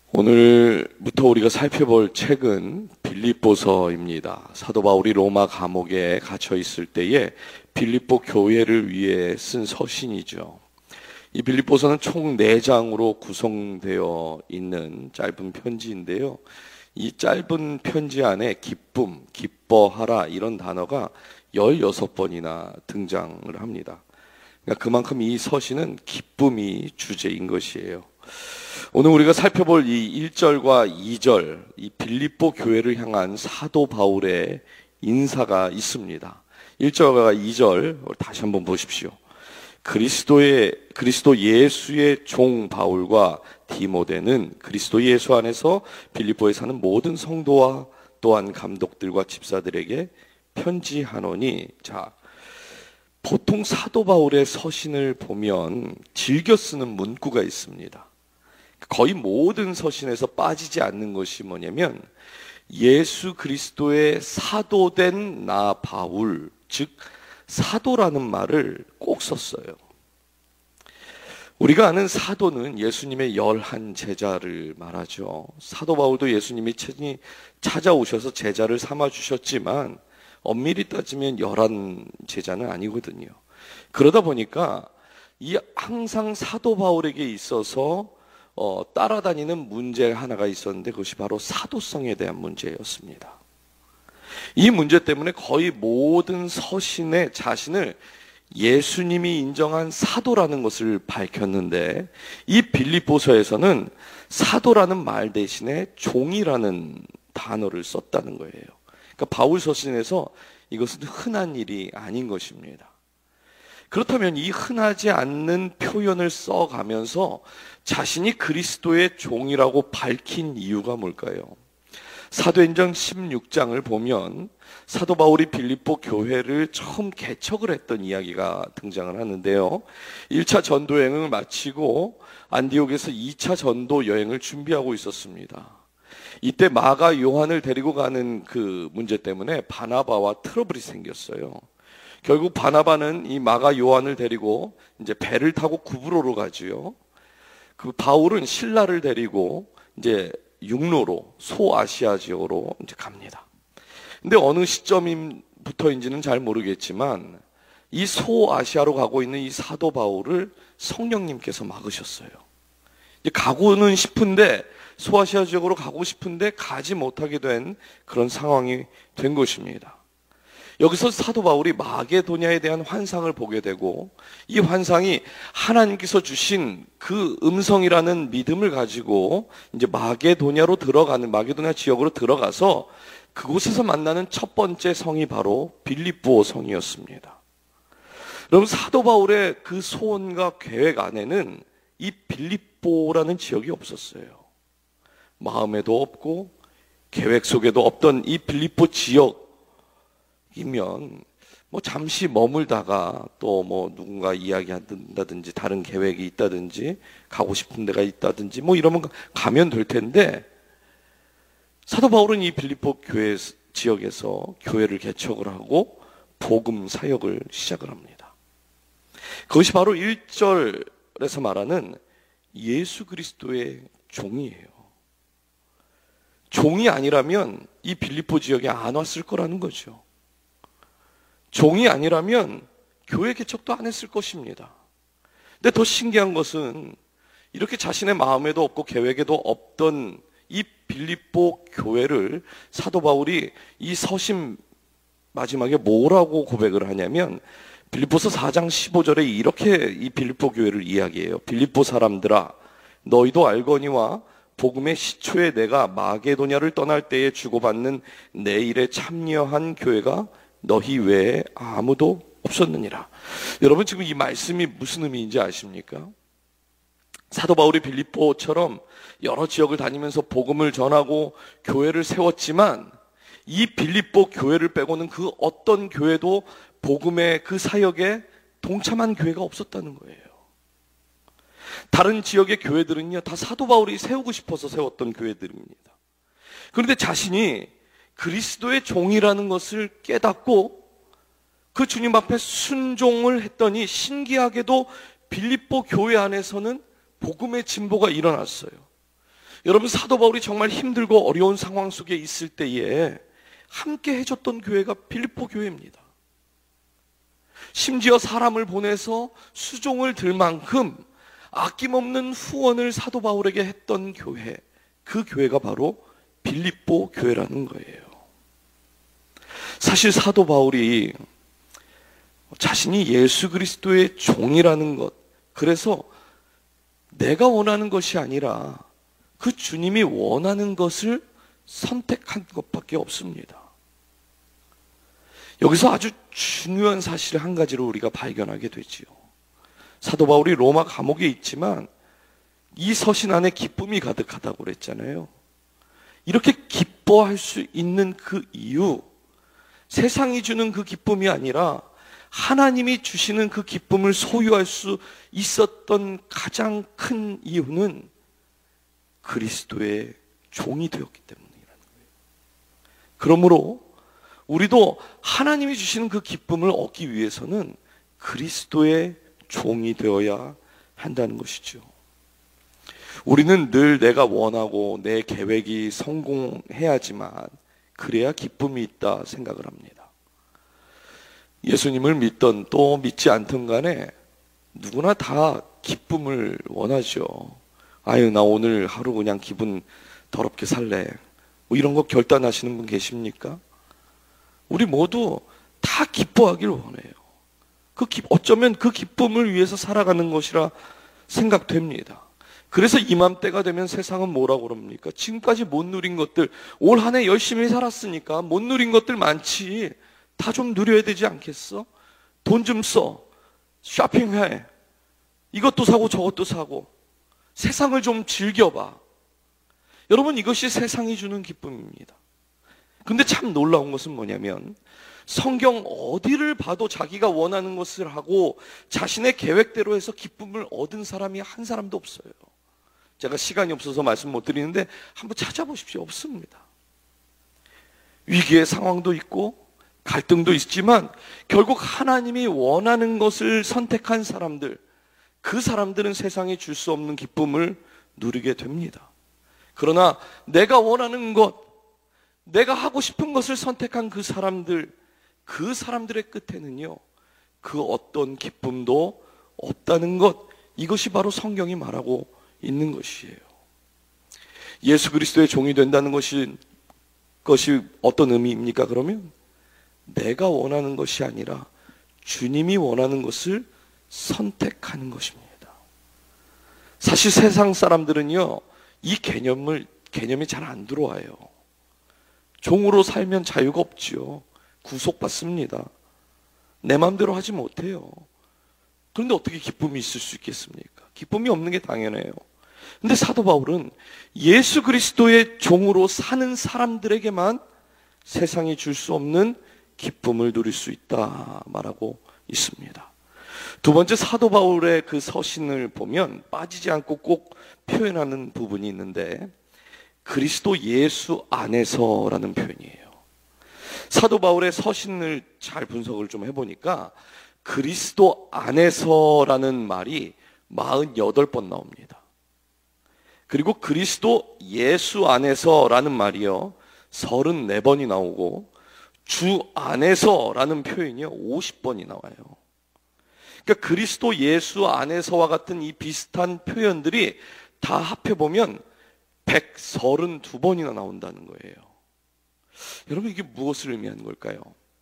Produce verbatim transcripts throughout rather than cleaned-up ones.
오늘부터 우리가 살펴볼 책은 빌립보서입니다. 사도 바울이 로마 감옥에 갇혀 있을 때에 빌립보 교회를 위해 쓴 서신이죠. 이 빌립보서는 총 네 장으로 구성되어 있는 짧은 편지인데요. 이 짧은 편지 안에 기쁨, 기뻐하라 이런 단어가 열여섯 번이나 등장을 합니다. 그러니까 그만큼 이 서신은 기쁨이 주제인 것이에요. 오늘 우리가 살펴볼 이 일 절과 이 절, 이 빌립보 교회를 향한 사도 바울의 인사가 있습니다. 일 절과 이 절 다시 한번 보십시오. 그리스도의 그리스도 예수의 종 바울과 디모데는 그리스도 예수 안에서 빌립보에 사는 모든 성도와 또한 감독들과 집사들에게 편지하노니. 자, 보통 사도 바울의 서신을 보면 즐겨 쓰는 문구가 있습니다. 거의 모든 서신에서 빠지지 않는 것이 뭐냐면 예수 그리스도의 사도된 나 바울, 즉 사도라는 말을 꼭 썼어요. 우리가 아는 사도는 예수님의 열한 제자를 말하죠. 사도 바울도 예수님이 친히 찾아오셔서 제자를 삼아주셨지만 엄밀히 따지면 열한 제자는 아니거든요. 그러다 보니까 이 항상 사도 바울에게 있어서 어, 따라다니는 문제 하나가 있었는데 그것이 바로 사도성에 대한 문제였습니다. 이 문제 때문에 거의 모든 서신에 자신을 예수님이 인정한 사도라는 것을 밝혔는데 이 빌립보서에서는 사도라는 말 대신에 종이라는 단어를 썼다는 거예요. 그러니까 바울 서신에서 이것은 흔한 일이 아닌 것입니다. 그렇다면 이 흔하지 않는 표현을 써가면서 자신이 그리스도의 종이라고 밝힌 이유가 뭘까요? 사도행전 십육 장을 보면 사도 바울이 빌립보 교회를 처음 개척을 했던 이야기가 등장을 하는데요. 일 차 전도 여행을 마치고 안디옥에서 이 차 전도 여행을 준비하고 있었습니다. 이때 마가 요한을 데리고 가는 그 문제 때문에 바나바와 트러블이 생겼어요. 결국 바나바는 이 마가 요한을 데리고 이제 배를 타고 구브로로 가지요. 그 바울은 실라를 데리고 이제 육로로 소아시아 지역으로 이제 갑니다. 근데 어느 시점부터인지는 잘 모르겠지만 이 소아시아로 가고 있는 이 사도 바울을 성령님께서 막으셨어요. 이제 가고는 싶은데 소아시아 지역으로 가고 싶은데 가지 못하게 된 그런 상황이 된 것입니다. 여기서 사도 바울이 마게도냐에 대한 환상을 보게 되고 이 환상이 하나님께서 주신 그 음성이라는 믿음을 가지고 이제 마게도냐로 들어가는 마게도냐 지역으로 들어가서 그곳에서 만나는 첫 번째 성이 바로 빌립보 성이었습니다. 여러분, 사도 바울의 그 소원과 계획 안에는 이 빌립보라는 지역이 없었어요. 마음에도 없고 계획 속에도 없던 이 빌립보 지역 이면 뭐 잠시 머물다가 또 뭐 누군가 이야기한다든지 다른 계획이 있다든지 가고 싶은 데가 있다든지 뭐 이러면 가면 될 텐데 사도 바울은 이 빌립보 교회 지역에서 교회를 개척을 하고 복음 사역을 시작을 합니다. 그것이 바로 일 절에서 말하는 예수 그리스도의 종이에요. 종이 아니라면 이 빌립보 지역에 안 왔을 거라는 거죠. 종이 아니라면 교회 개척도 안 했을 것입니다. 근데 더 신기한 것은 이렇게 자신의 마음에도 없고 계획에도 없던 이 빌립보 교회를 사도 바울이 이 서신 마지막에 뭐라고 고백을 하냐면 빌립보서 사 장 십오 절에 이렇게 이 빌립보 교회를 이야기해요. 빌립보 사람들아, 너희도 알거니와 복음의 시초에 내가 마게도냐를 떠날 때에 주고받는 내 일에 참여한 교회가 너희 외에 아무도 없었느니라. 여러분, 지금 이 말씀이 무슨 의미인지 아십니까? 사도 바울이 빌립보처럼 여러 지역을 다니면서 복음을 전하고 교회를 세웠지만 이 빌립보 교회를 빼고는 그 어떤 교회도 복음의 그 사역에 동참한 교회가 없었다는 거예요. 다른 지역의 교회들은요, 다 사도 바울이 세우고 싶어서 세웠던 교회들입니다. 그런데 자신이 그리스도의 종이라는 것을 깨닫고 그 주님 앞에 순종을 했더니 신기하게도 빌립보 교회 안에서는 복음의 진보가 일어났어요. 여러분, 사도 바울이 정말 힘들고 어려운 상황 속에 있을 때에 함께 해줬던 교회가 빌립보 교회입니다. 심지어 사람을 보내서 수종을 들 만큼 아낌없는 후원을 사도 바울에게 했던 교회, 그 교회가 바로 빌립보 교회라는 거예요. 사실 사도 바울이 자신이 예수 그리스도의 종이라는 것, 그래서 내가 원하는 것이 아니라 그 주님이 원하는 것을 선택한 것밖에 없습니다. 여기서 아주 중요한 사실을 한 가지로 우리가 발견하게 되지요. 사도 바울이 로마 감옥에 있지만 이 서신 안에 기쁨이 가득하다고 그랬잖아요. 이렇게 기뻐할 수 있는 그 이유, 세상이 주는 그 기쁨이 아니라 하나님이 주시는 그 기쁨을 소유할 수 있었던 가장 큰 이유는 그리스도의 종이 되었기 때문이라는 거예요. 그러므로 우리도 하나님이 주시는 그 기쁨을 얻기 위해서는 그리스도의 종이 되어야 한다는 것이죠. 우리는 늘 내가 원하고 내 계획이 성공해야지만 그래야 기쁨이 있다 생각을 합니다. 예수님을 믿던 또 믿지 않던 간에 누구나 다 기쁨을 원하죠. 아유, 나 오늘 하루 그냥 기분 더럽게 살래. 뭐 이런 거 결단하시는 분 계십니까? 우리 모두 다 기뻐하길 원해요. 그 기, 어쩌면 그 기쁨을 위해서 살아가는 것이라 생각됩니다. 그래서 이맘때가 되면 세상은 뭐라고 그럽니까? 지금까지 못 누린 것들, 올 한 해 열심히 살았으니까 못 누린 것들 많지. 다 좀 누려야 되지 않겠어? 돈 좀 써. 쇼핑해. 이것도 사고 저것도 사고. 세상을 좀 즐겨봐. 여러분, 이것이 세상이 주는 기쁨입니다. 근데 참 놀라운 것은 뭐냐면 성경 어디를 봐도 자기가 원하는 것을 하고 자신의 계획대로 해서 기쁨을 얻은 사람이 한 사람도 없어요. 제가 시간이 없어서 말씀 못 드리는데 한번 찾아보십시오. 없습니다. 위기의 상황도 있고 갈등도 있지만 결국 하나님이 원하는 것을 선택한 사람들, 그 사람들은 세상에 줄 수 없는 기쁨을 누리게 됩니다. 그러나 내가 원하는 것, 내가 하고 싶은 것을 선택한 그 사람들, 그 사람들의 끝에는요, 그 어떤 기쁨도 없다는 것, 이것이 바로 성경이 말하고 있는 것이에요. 예수 그리스도의 종이 된다는 것이, 것이 어떤 의미입니까? 그러면 내가 원하는 것이 아니라 주님이 원하는 것을 선택하는 것입니다. 사실 세상 사람들은요, 이 개념을, 개념이 잘 안 들어와요. 종으로 살면 자유가 없지요. 구속받습니다. 내 마음대로 하지 못해요. 그런데 어떻게 기쁨이 있을 수 있겠습니까? 기쁨이 없는 게 당연해요. 근데 사도 바울은 예수 그리스도의 종으로 사는 사람들에게만 세상이 줄 수 없는 기쁨을 누릴 수 있다 말하고 있습니다. 두 번째, 사도 바울의 그 서신을 보면 빠지지 않고 꼭 표현하는 부분이 있는데 그리스도 예수 안에서라는 표현이에요. 사도 바울의 서신을 잘 분석을 좀 해보니까 그리스도 안에서라는 말이 사십팔 번 나옵니다. 그리고 그리스도 예수 안에서라는 말이요 서른네 번이 나오고 주 안에서라는 표현이요 오십 번이 나와요. 그러니까 그리스도 예수 안에서와 같은 이 비슷한 표현들이 다 합해보면 백삼십이 번이나 나온다는 거예요. 여러분, 이게 무엇을 의미하는 걸까요?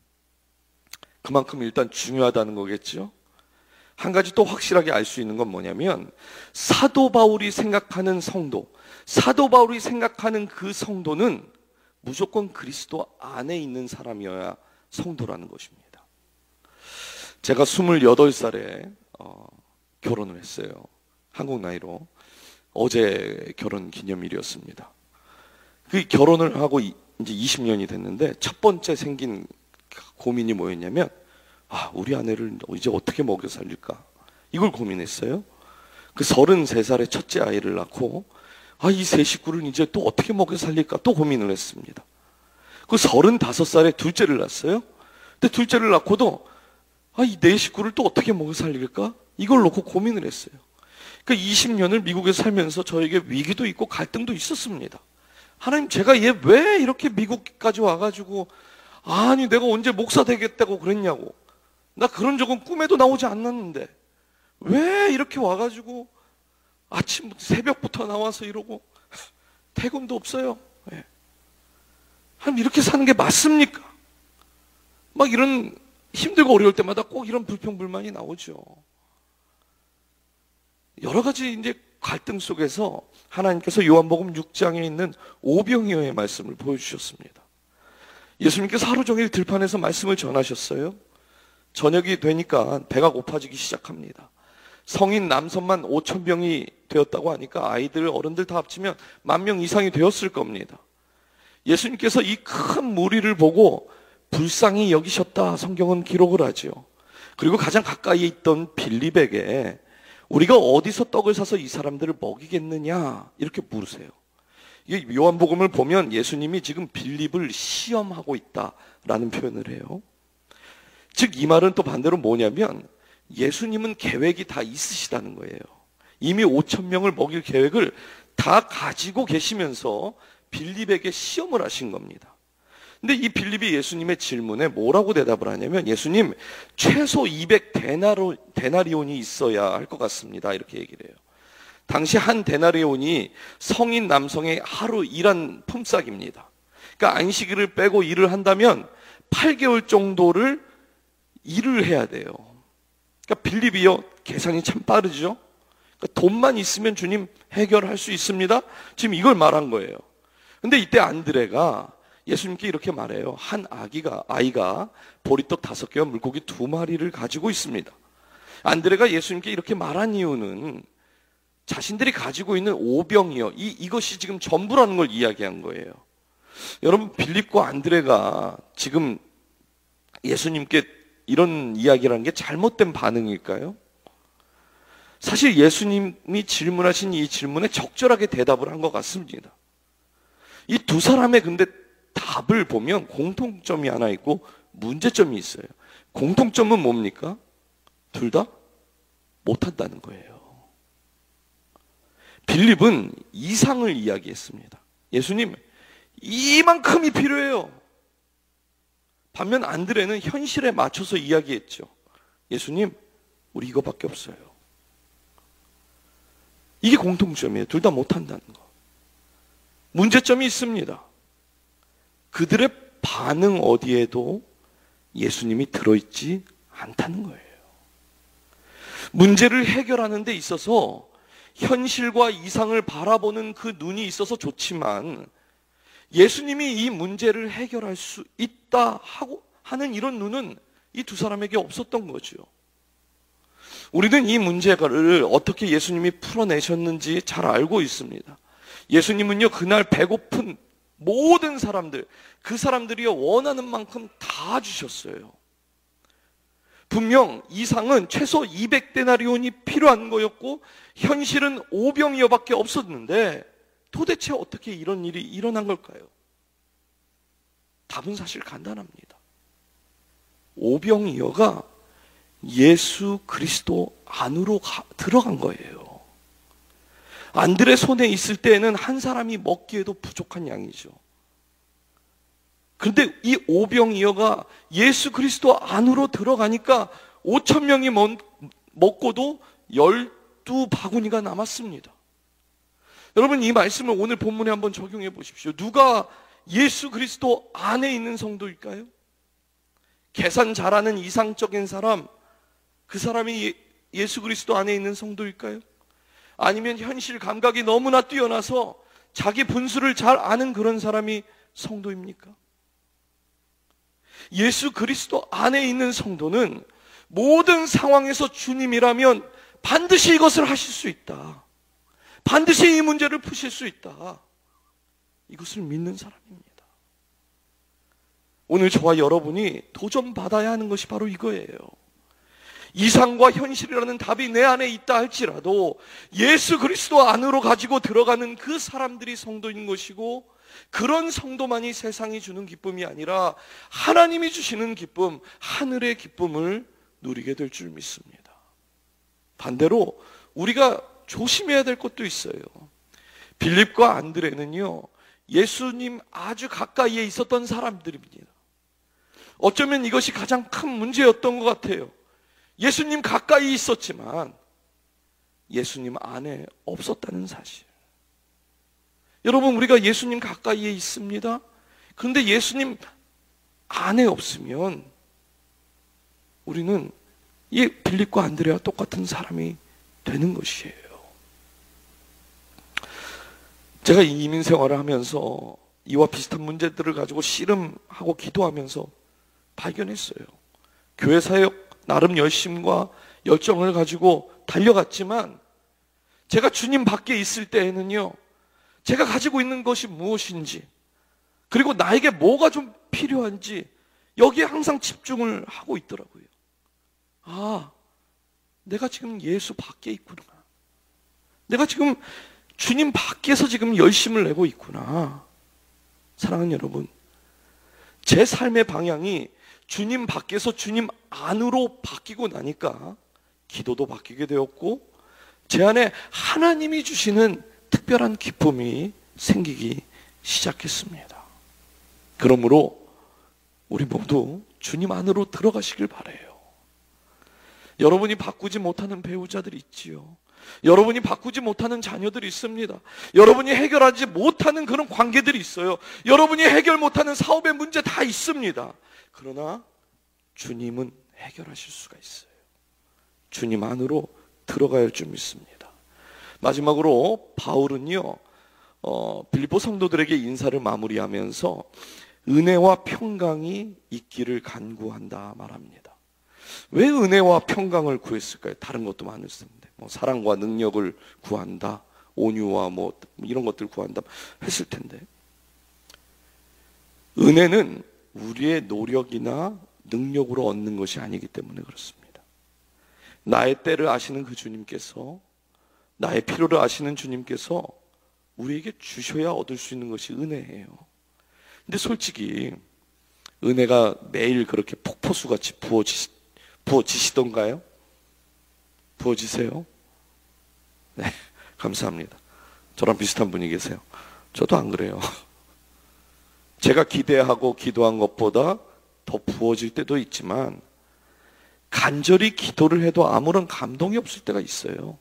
그만큼 일단 중요하다는 거겠죠? 한 가지 또 확실하게 알 수 있는 건 뭐냐면 사도 바울이 생각하는 성도, 사도 바울이 생각하는 그 성도는 무조건 그리스도 안에 있는 사람이어야 성도라는 것입니다. 제가 스물여덟 살에 어, 결혼을 했어요. 한국 나이로. 어제 결혼 기념일이었습니다. 그 결혼을 하고 이제 이십 년이 됐는데 첫 번째 생긴 고민이 뭐였냐면 아, 우리 아내를 이제 어떻게 먹여 살릴까? 이걸 고민했어요. 그 서른세 살에 첫째 아이를 낳고 아, 이 세 식구를 이제 또 어떻게 먹여 살릴까? 또 고민을 했습니다. 그 서른다섯 살에 둘째를 낳았어요. 근데 둘째를 낳고도 아, 이 네 식구를 또 어떻게 먹여 살릴까? 이걸 놓고 고민을 했어요. 그 이십 년을 미국에 살면서 저에게 위기도 있고 갈등도 있었습니다. 하나님, 제가 얘 왜 이렇게 미국까지 와가지고, 아니, 내가 언제 목사 되겠다고 그랬냐고. 나 그런 적은 꿈에도 나오지 않았는데, 왜 이렇게 와가지고, 아침, 새벽부터 나와서 이러고, 퇴근도 없어요. 네. 하나님, 이렇게 사는 게 맞습니까? 막 이런 힘들고 어려울 때마다 꼭 이런 불평불만이 나오죠. 여러 가지 이제 갈등 속에서 하나님께서 요한복음 육 장에 있는 오병이어의 말씀을 보여주셨습니다. 예수님께서 하루 종일 들판에서 말씀을 전하셨어요. 저녁이 되니까 배가 고파지기 시작합니다. 성인 남성만 오천 명이 되었다고 하니까 아이들, 어른들 다 합치면 만 명 이상이 되었을 겁니다. 예수님께서 이 큰 무리를 보고 불쌍히 여기셨다, 성경은 기록을 하죠. 그리고 가장 가까이에 있던 빌립에게 우리가 어디서 떡을 사서 이 사람들을 먹이겠느냐 이렇게 물으세요. 이게 요한복음을 보면 예수님이 지금 빌립을 시험하고 있다라는 표현을 해요. 즉 이 말은 또 반대로 뭐냐면 예수님은 계획이 다 있으시다는 거예요. 이미 오천 명을 먹일 계획을 다 가지고 계시면서 빌립에게 시험을 하신 겁니다. 근데 이 빌립이 예수님의 질문에 뭐라고 대답을 하냐면, 예수님, 최소 이백 데나로, 데나리온이 있어야 할 것 같습니다, 이렇게 얘기를 해요. 당시 한 데나리온이 성인 남성의 하루 일한 품삯입니다. 그러니까 안식일을 빼고 일을 한다면 팔 개월 정도를 일을 해야 돼요. 그러니까 빌립이요, 계산이 참 빠르죠. 그러니까 돈만 있으면 주님 해결할 수 있습니다, 지금 이걸 말한 거예요. 근데 이때 안드레가 예수님께 이렇게 말해요. 한 아기가, 아이가 보리떡 다섯 개와 물고기 두 마리를 가지고 있습니다. 안드레가 예수님께 이렇게 말한 이유는 자신들이 가지고 있는 오병이어, 이, 이것이 지금 전부라는 걸 이야기한 거예요. 여러분, 빌립과 안드레가 지금 예수님께 이런 이야기를 한 게 잘못된 반응일까요? 사실 예수님이 질문하신 이 질문에 적절하게 대답을 한 것 같습니다. 이 두 사람의 근데 답을 보면 공통점이 하나 있고 문제점이 있어요. 공통점은 뭡니까? 둘 다 못한다는 거예요. 빌립은 이상을 이야기했습니다. 예수님, 이만큼이 필요해요. 반면 안드레는 현실에 맞춰서 이야기했죠. 예수님, 우리 이거밖에 없어요. 이게 공통점이에요. 둘 다 못한다는 거. 문제점이 있습니다. 그들의 반응 어디에도 예수님이 들어있지 않다는 거예요. 문제를 해결하는 데 있어서 현실과 이상을 바라보는 그 눈이 있어서 좋지만 예수님이 이 문제를 해결할 수 있다 하고 하는 이런 눈은 이 두 사람에게 없었던 거죠. 우리는 이 문제를 어떻게 예수님이 풀어내셨는지 잘 알고 있습니다. 예수님은요, 그날 배고픈 모든 사람들, 그 사람들이요 원하는 만큼 다 주셨어요. 분명 이상은 최소 이백 데나리온이 필요한 거였고 현실은 오병이어밖에 없었는데 도대체 어떻게 이런 일이 일어난 걸까요? 답은 사실 간단합니다. 오병이어가 예수 그리스도 안으로 가, 들어간 거예요. 안드레 손에 있을 때에는 한 사람이 먹기에도 부족한 양이죠. 그런데 이 오병이어가 예수 그리스도 안으로 들어가니까 오천 명이 먹, 먹고도 열두 바구니가 남았습니다. 여러분, 이 말씀을 오늘 본문에 한번 적용해 보십시오. 누가 예수 그리스도 안에 있는 성도일까요? 계산 잘하는 이상적인 사람, 그 사람이 예수 그리스도 안에 있는 성도일까요? 아니면 현실 감각이 너무나 뛰어나서 자기 분수를 잘 아는 그런 사람이 성도입니까? 예수 그리스도 안에 있는 성도는 모든 상황에서 주님이라면 반드시 이것을 하실 수 있다. 반드시 이 문제를 푸실 수 있다. 이것을 믿는 사람입니다. 오늘 저와 여러분이 도전받아야 하는 것이 바로 이거예요. 이상과 현실이라는 답이 내 안에 있다 할지라도 예수 그리스도 안으로 가지고 들어가는 그 사람들이 성도인 것이고, 그런 성도만이 세상이 주는 기쁨이 아니라 하나님이 주시는 기쁨, 하늘의 기쁨을 누리게 될 줄 믿습니다. 반대로 우리가 조심해야 될 것도 있어요. 빌립과 안드레는요, 예수님 아주 가까이에 있었던 사람들입니다. 어쩌면 이것이 가장 큰 문제였던 것 같아요. 예수님 가까이 있었지만 예수님 안에 없었다는 사실. 여러분, 우리가 예수님 가까이에 있습니다. 그런데 예수님 안에 없으면 우리는 이 빌립과 안드레와 똑같은 사람이 되는 것이에요. 제가 이민 생활을 하면서 이와 비슷한 문제들을 가지고 씨름하고 기도하면서 발견했어요. 교회 사역 나름 열심과 열정을 가지고 달려갔지만 제가 주님 밖에 있을 때에는요, 제가 가지고 있는 것이 무엇인지, 그리고 나에게 뭐가 좀 필요한지 여기에 항상 집중을 하고 있더라고요. 아, 내가 지금 예수 밖에 있구나. 내가 지금 주님 밖에서 지금 열심을 내고 있구나. 사랑하는 여러분, 제 삶의 방향이 주님 밖에서 주님 안으로 바뀌고 나니까 기도도 바뀌게 되었고 제 안에 하나님이 주시는 특별한 기쁨이 생기기 시작했습니다. 그러므로 우리 모두 주님 안으로 들어가시길 바라요. 여러분이 바꾸지 못하는 배우자들이 있지요. 여러분이 바꾸지 못하는 자녀들이 있습니다. 여러분이 해결하지 못하는 그런 관계들이 있어요. 여러분이 해결 못하는 사업의 문제 다 있습니다. 그러나 주님은 해결하실 수가 있어요. 주님 안으로 들어가야 할 줄 믿습니다. 마지막으로 바울은요, 어, 빌립보 성도들에게 인사를 마무리하면서 은혜와 평강이 있기를 간구한다 말합니다. 왜 은혜와 평강을 구했을까요? 다른 것도 많을 텐데, 뭐 사랑과 능력을 구한다, 온유와 뭐 이런 것들 구한다 했을 텐데, 은혜는 우리의 노력이나 능력으로 얻는 것이 아니기 때문에 그렇습니다. 나의 때를 아시는 그 주님께서, 나의 필요를 아시는 주님께서 우리에게 주셔야 얻을 수 있는 것이 은혜예요. 근데 솔직히 은혜가 매일 그렇게 폭포수같이 부어지, 부어지시던가요? 부어지세요? 네, 감사합니다. 저랑 비슷한 분이 계세요. 저도 안 그래요. 제가 기대하고 기도한 것보다 더 부어질 때도 있지만 간절히 기도를 해도 아무런 감동이 없을 때가 있어요.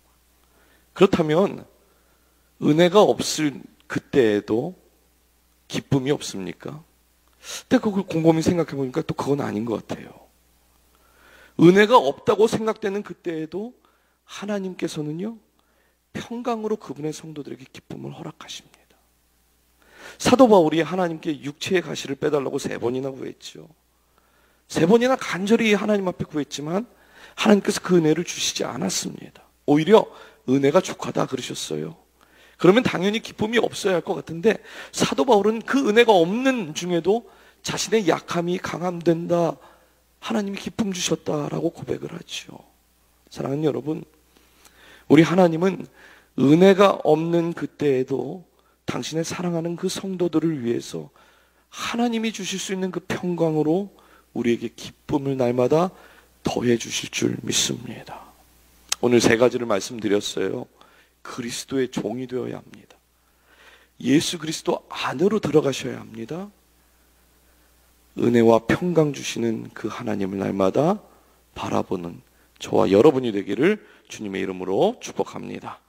그렇다면 은혜가 없을 그때에도 기쁨이 없습니까? 근데 그걸 곰곰이 생각해 보니까 또 그건 아닌 것 같아요. 은혜가 없다고 생각되는 그때에도 하나님께서는요, 평강으로 그분의 성도들에게 기쁨을 허락하십니다. 사도 바울이 하나님께 육체의 가시를 빼달라고 세 번이나 구했죠. 세 번이나 간절히 하나님 앞에 구했지만 하나님께서 그 은혜를 주시지 않았습니다. 오히려 은혜가 족하다 그러셨어요. 그러면 당연히 기쁨이 없어야 할 것 같은데 사도 바울은 그 은혜가 없는 중에도 자신의 약함이 강함된다, 하나님이 기쁨 주셨다라고 고백을 하죠. 사랑하는 여러분, 우리 하나님은 은혜가 없는 그때에도 당신의 사랑하는 그 성도들을 위해서 하나님이 주실 수 있는 그 평강으로 우리에게 기쁨을 날마다 더해 주실 줄 믿습니다. 오늘 세 가지를 말씀드렸어요. 그리스도의 종이 되어야 합니다. 예수 그리스도 안으로 들어가셔야 합니다. 은혜와 평강 주시는 그 하나님을 날마다 바라보는 저와 여러분이 되기를 주님의 이름으로 축복합니다.